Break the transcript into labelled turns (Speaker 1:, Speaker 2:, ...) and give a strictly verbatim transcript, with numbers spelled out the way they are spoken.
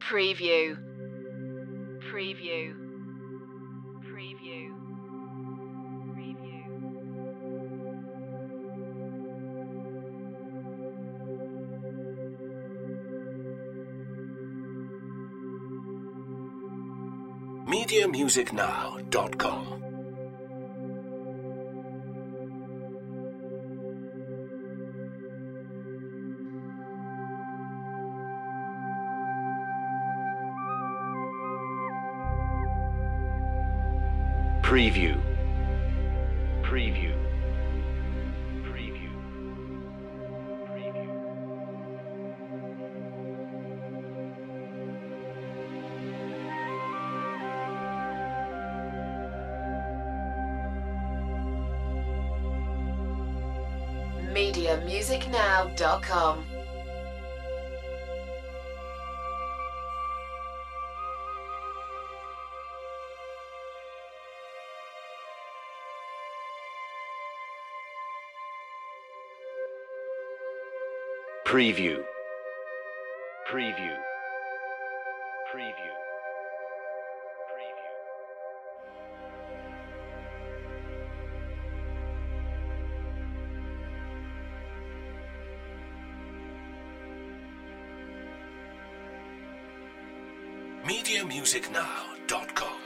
Speaker 1: Preview. Preview. Preview. Preview.
Speaker 2: media music now dot com. Preview. Preview. Preview. Preview.
Speaker 1: media music now dot com.
Speaker 2: Preview. Preview. Preview. Preview. media music now dot com.